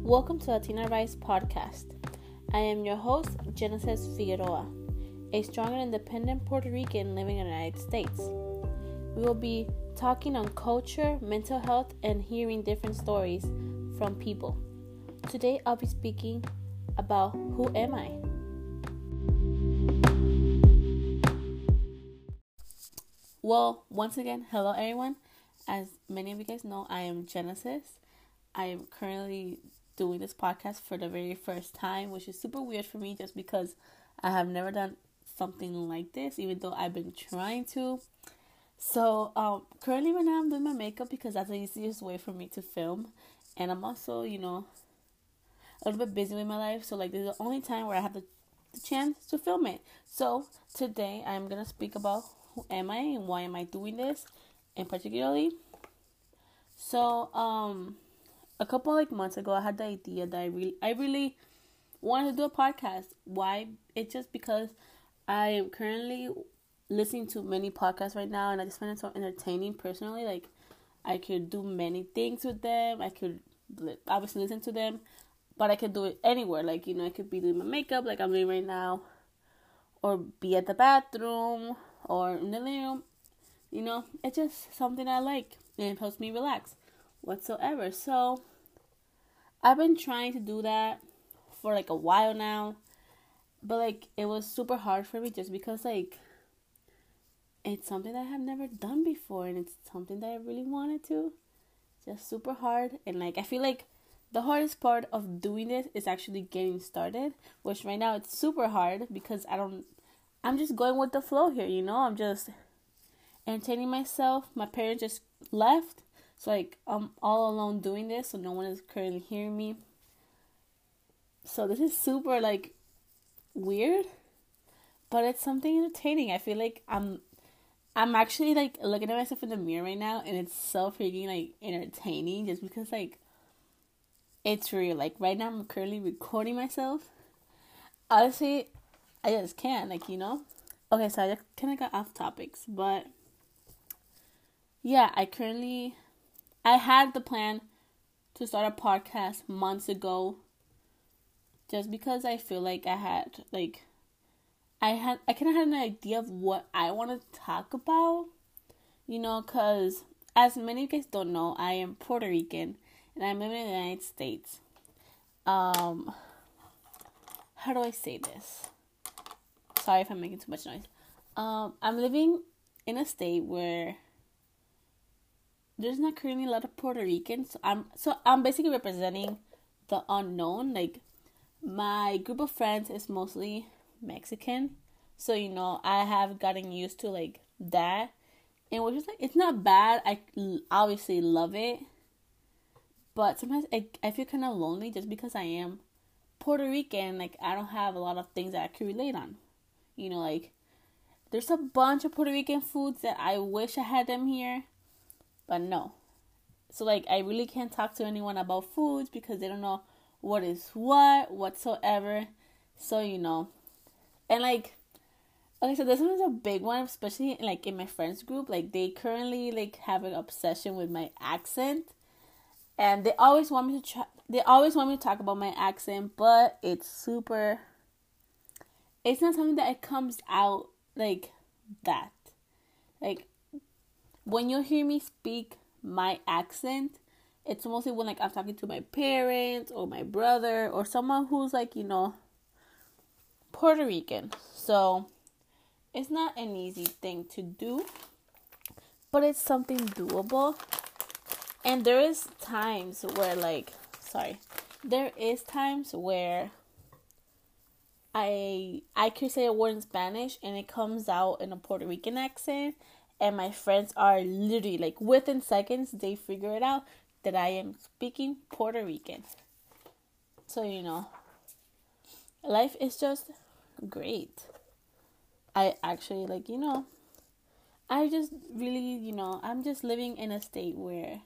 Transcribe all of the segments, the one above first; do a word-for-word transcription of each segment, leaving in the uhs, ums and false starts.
Welcome to Latina Rise podcast. I am your host, Genesis Figueroa, a strong and independent Puerto Rican living in the United States. We will be talking on culture, mental health, and hearing different stories from people. Today, I'll be speaking about who am I? Well, once again, hello everyone. As many of you guys know, I am Genesis. I am currently doing this podcast for the very first time, which is super weird for me just because I have never done something like this, even though I've been trying to. So, um, currently right now I'm doing my makeup because that's the easiest way for me to film. And I'm also, you know, a little bit busy with my life. So, like, this is the only time where I have the, the chance to film it. So, today I'm going to speak about who am I and why am I doing this, and particularly. So, um... a couple like months ago, I had the idea that I really, I really wanted to do a podcast. Why? It's just because I am currently listening to many podcasts right now, and I just find it so entertaining personally. Like, I could do many things with them. I could obviously listen to them, but I could do it anywhere. Like, you know, I could be doing my makeup like I'm doing right now, or be at the bathroom, or in the living room. You know, it's just something I like, and it helps me relax whatsoever. So I've been trying to do that for like a while now, but like it was super hard for me just because like it's something that I have never done before, and it's something that I really wanted to. Just super hard, and like I feel like the hardest part of doing this is actually getting started, which right now it's super hard because I don't I'm just going with the flow here, you know. I'm just entertaining myself. My parents just left. So, like, I'm all alone doing this, so no one is currently hearing me. So, this is super, like, weird, but it's something entertaining. I feel like I'm, I'm actually, like, looking at myself in the mirror right now, and it's so freaking, like, entertaining, just because, like, it's real. Like, right now, I'm currently recording myself. Honestly, I just can't, like, you know? Okay, so I just kind of got off topics, but, yeah, I currently... I had the plan to start a podcast months ago, just because I feel like I had, like, I had, I kind of had an idea of what I want to talk about, you know, because as many of you guys don't know, I am Puerto Rican, and I'm living in the United States. Um, how do I say this? Sorry if I'm making too much noise. Um, I'm living in a state where there's not currently a lot of Puerto Ricans. So I'm so I'm basically representing the unknown. Like, my group of friends is mostly Mexican. So, you know, I have gotten used to like that. And which is like, it's not bad. I obviously love it. But sometimes I, I feel kind of lonely just because I am Puerto Rican. Like, I don't have a lot of things that I can relate on. You know, like, there's a bunch of Puerto Rican foods that I wish I had them here. But no. So, like, I really can't talk to anyone about foods because they don't know what is what whatsoever. So, you know. And, like, okay, so this one is a big one, especially, like, in my friends group. Like, they currently, like, have an obsession with my accent. And they always want me to try, they always want me to talk about my accent, but it's super, it's not something that it comes out like that. Like, when you hear me speak my accent, it's mostly when, like, I'm talking to my parents or my brother or someone who's, like, you know, Puerto Rican. So, it's not an easy thing to do, but it's something doable. And there is times where, like, sorry, there is times where I, I could say a word in Spanish and it comes out in a Puerto Rican accent. And my friends are literally, like, within seconds, they figure it out that I am speaking Puerto Rican. So, you know, life is just great. I actually, like, you know, I just really, you know, I'm just living in a state where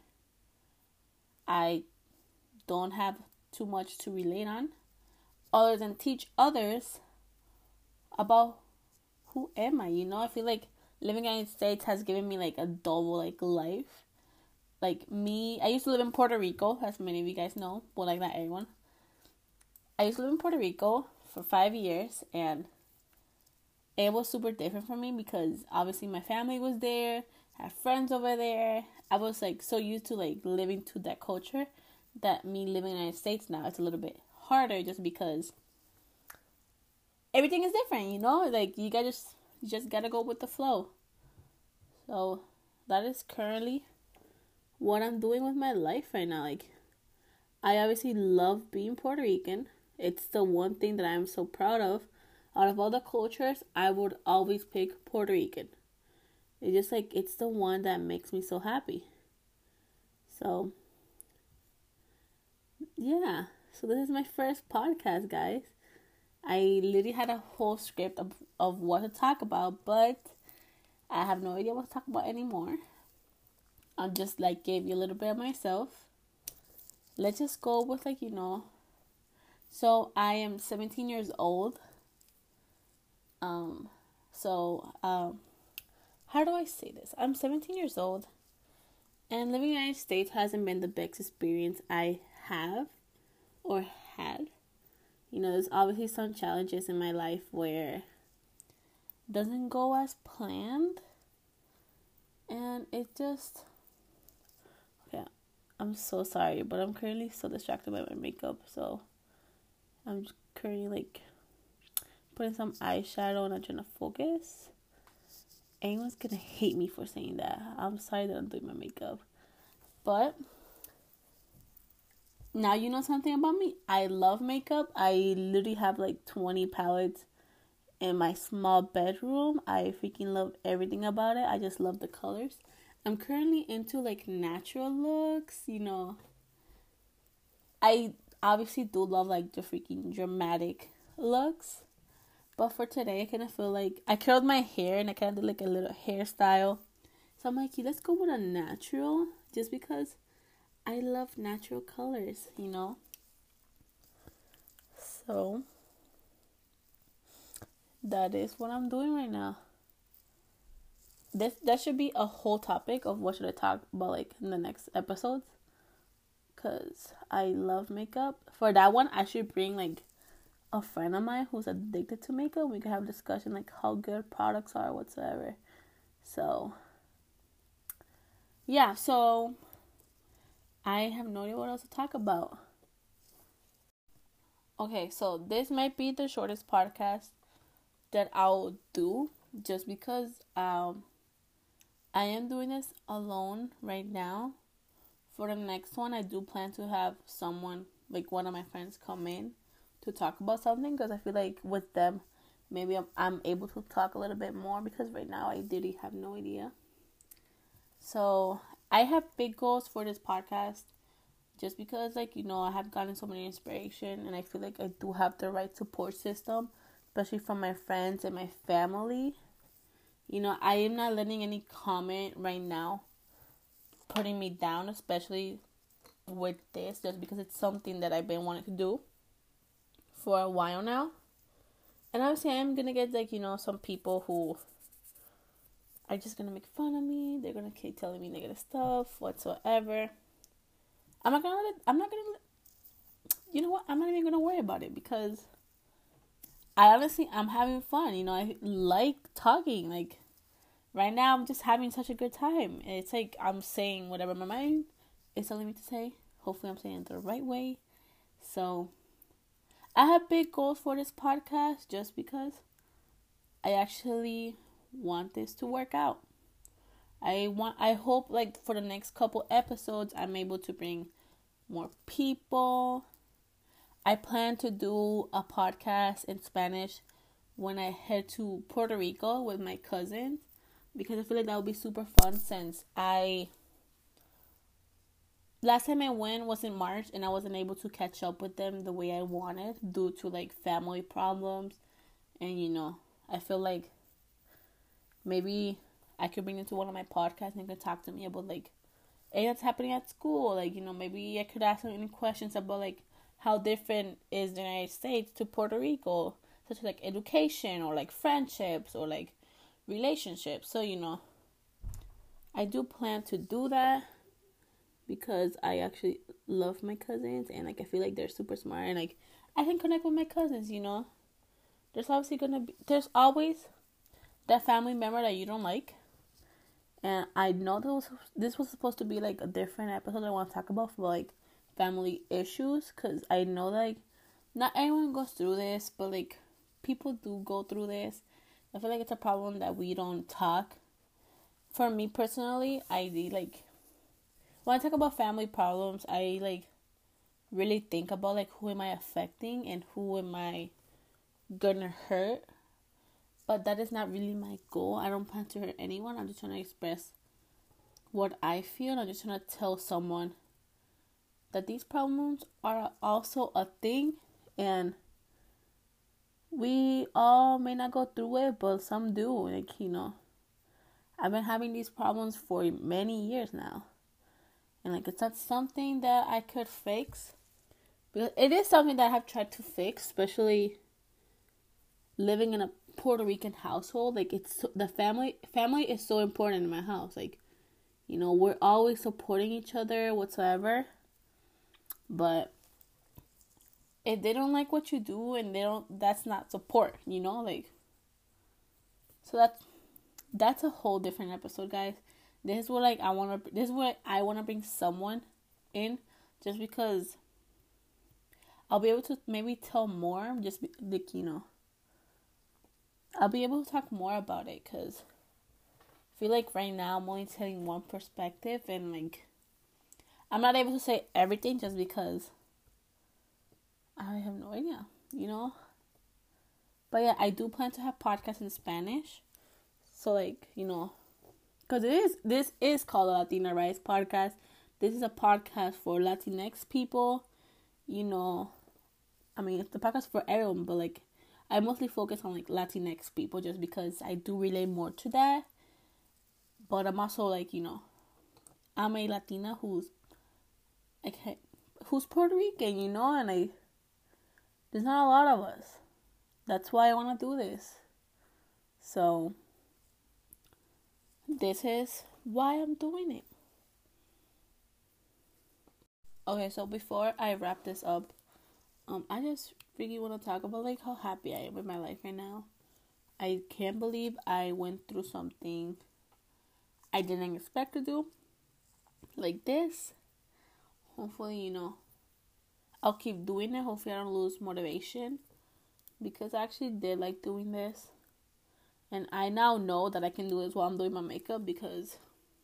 I don't have too much to relate on, other than teach others about who am I, you know? I feel like living in the United States has given me, like, a double, like, life. like me, I used to live in Puerto Rico, as many of you guys know, but like not everyone. I used to live in Puerto Rico for five years, and it was super different for me because obviously my family was there, I had friends over there. I was like so used to like living to that culture that me living in the United States now, it's a little bit harder just because everything is different, you know? Like you gotta just you just gotta go with the flow. So that is currently what I'm doing with my life right now. Like I obviously love being Puerto Rican. It's the one thing that I'm so proud of. Out of all the cultures, I would always pick Puerto Rican. It's just like, it's the one that makes me so happy. So, yeah. So this is my first podcast, guys. I literally had a whole script of, of what to talk about, but I have no idea what to talk about anymore. I'll just like give you a little bit of myself. Let's just go with like, you know. So I am seventeen years old. Um, so, um, how do I say this? I'm seventeen years old, and living in the United States hasn't been the best experience I have or had. You know, there's obviously some challenges in my life where it doesn't go as planned, and it just, okay, I'm so sorry, but I'm currently so distracted by my makeup, so I'm just currently like putting some eyeshadow and I'm trying to focus. Anyone's gonna hate me for saying that. I'm sorry that I'm doing my makeup. But now you know something about me. I love makeup. I literally have like twenty palettes in my small bedroom. I freaking love everything about it. I just love the colors. I'm currently into like natural looks, you know. I obviously do love like the freaking dramatic looks. But for today, I kind of feel like I curled my hair and I kind of did like a little hairstyle. So I'm like, let's go with a natural just because I love natural colors, you know. So that is what I'm doing right now. This that should be a whole topic of what should I talk about like in the next episodes. Cause I love makeup. For that one, I should bring like a friend of mine who's addicted to makeup. We could have a discussion like how good products are whatsoever. So yeah, so I have no idea what else to talk about. Okay, so this might be the shortest podcast that I'll do just because um I am doing this alone right now. For the next one, I do plan to have someone, like one of my friends, come in to talk about something because I feel like with them, maybe I'm, I'm able to talk a little bit more because right now I really have no idea. So I have big goals for this podcast just because, like, you know, I have gotten so many inspiration and I feel like I do have the right support system, especially from my friends and my family. You know, I am not letting any comment right now putting me down, especially with this, just because it's something that I've been wanting to do for a while now. And obviously I'm gonna get like, you know, some people who are just gonna make fun of me. They're gonna keep telling me negative stuff whatsoever. I'm not gonna let it, I'm not gonna let, you know what, I'm not even gonna worry about it because I honestly I'm having fun. You know, I like talking. Like right now I'm just having such a good time. It's like I'm saying whatever my mind is telling me to say. Hopefully I'm saying it the right way. So I have big goals for this podcast just because I actually want this to work out. I want I hope like for the next couple episodes I'm able to bring more people. I plan to do a podcast in Spanish when I head to Puerto Rico with my cousins because I feel like that would be super fun since I last time I went was in March and I wasn't able to catch up with them the way I wanted due to like family problems. And you know, I feel like maybe I could bring them to one of my podcasts and they could talk to me about like anything that's happening at school. Like, you know, maybe I could ask them any questions about like how different is the United States to Puerto Rico, such as like education or like friendships or like relationships. So, you know, I do plan to do that. because I actually love my cousins and like I feel like they're super smart and like I can connect with my cousins, you know. There's obviously gonna be there's always that family member that you don't like. And I know that was, this was supposed to be like a different episode I want to talk about for like family issues, because I know like not everyone goes through this, but like people do go through this. I feel like it's a problem that we don't talk. For me personally, I like when I talk about family problems, I like really think about like who am I affecting and who am I gonna hurt. But that is not really my goal. I don't plan to hurt anyone. I'm just trying to express what I feel. I'm just trying to tell someone that these problems are also a thing, and we all may not go through it, but some do. Like, you know, I've been having these problems for many years now. And like, it's not something that I could fix. Because it is something that I have tried to fix, especially living in a Puerto Rican household. Like, it's the family family is so important in my house. Like, you know, we're always supporting each other whatsoever. But if they don't like what you do and they don't, that's not support, you know, like. So that's that's a whole different episode, guys. This is what like I want to this is what I want to bring someone in, just because I'll be able to maybe tell more, just be, like, you know, I'll be able to talk more about it, because I feel like right now I'm only telling one perspective, and like I'm not able to say everything just because I have no idea, you know. But yeah, I do plan to have podcasts in Spanish, so like, you know, because it is this is called a Latina Rise podcast. This is a podcast for Latinx people, you know. I mean, it's the podcast for everyone, but like I mostly focus on like Latinx people just because I do relate more to that. But I'm also like, you know, I'm a Latina who's like who's Puerto Rican, you know, and I there's not a lot of us. That's why I want to do this. So this is why I'm doing it. Okay, so before I wrap this up, um, I just really want to talk about like how happy I am with my life right now. I can't believe I went through something I didn't expect to do, like this. Hopefully, you know, I'll keep doing it. Hopefully I don't lose motivation, because I actually did like doing this. And I now know that I can do this while I'm doing my makeup, because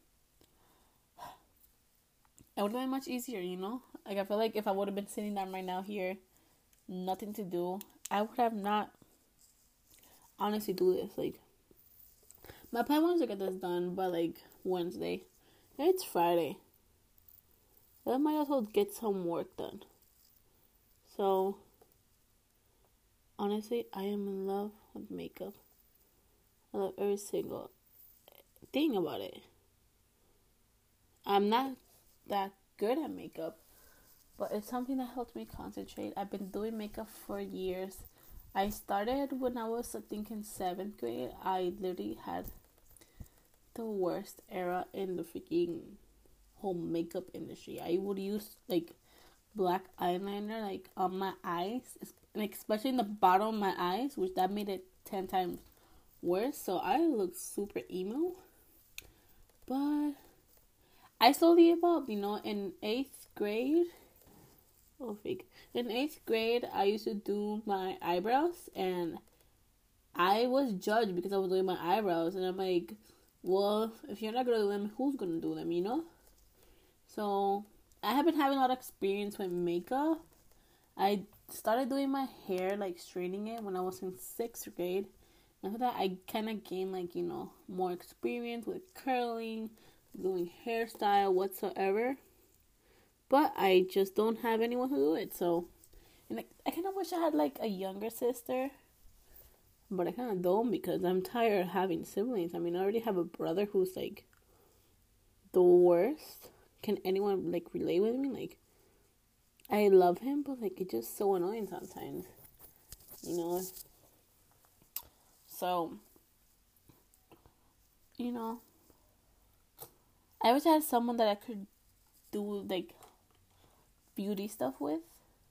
it would have been much easier, you know? Like, I feel like if I would have been sitting down right now here, nothing to do, I would have not honestly do this. Like, my plan was to get this done by like Wednesday. It's Friday. I might as well get some work done. So, honestly, I am in love with makeup. I love every single thing about it. I'm not that good at makeup, but it's something that helps me concentrate. I've been doing makeup for years. I started when I was, I think, in seventh grade. I literally had the worst era in the freaking whole makeup industry. I would use like black eyeliner like on my eyes, like especially in the bottom of my eyes, which that made it ten times worse. So I looked super emo. But I slowly evolved, you know. In eighth grade, oh fake. In eighth grade, I used to do my eyebrows, and I was judged because I was doing my eyebrows, and I'm like, well, if you're not gonna do them, who's gonna do them, you know? So I have been having a lot of experience with makeup. I started doing my hair, like straightening it, when I was in sixth grade. After that, I kind of gained, like, you know, more experience with curling, doing hairstyle, whatsoever. But I just don't have anyone to do it. So, and I, I kind of wish I had, like, a younger sister. But I kind of don't, because I'm tired of having siblings. I mean, I already have a brother who's, like, the worst. Can anyone, like, relate with me? Like, I love him, but, like, it's just so annoying sometimes. You know? So, you know, I wish I had someone that I could do like beauty stuff with.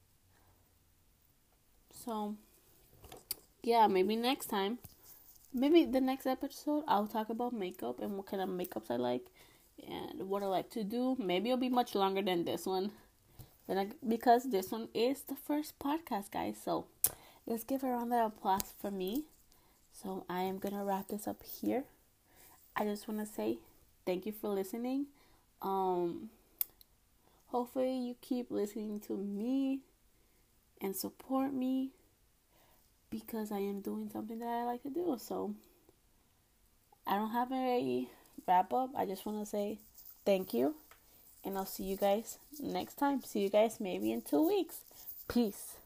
So yeah, maybe next time, maybe the next episode, I'll talk about makeup and what kind of makeups I like and what I like to do. Maybe it'll be much longer than this one, then I, because this one is the first podcast, guys. So let's give a round of applause for me. So I am gonna wrap this up here. I just want to say thank you for listening. Um, hopefully you keep listening to me and support me, because I am doing something that I like to do. So I don't have a wrap up. I just want to say thank you, and I'll see you guys next time. See you guys maybe in two weeks. Peace.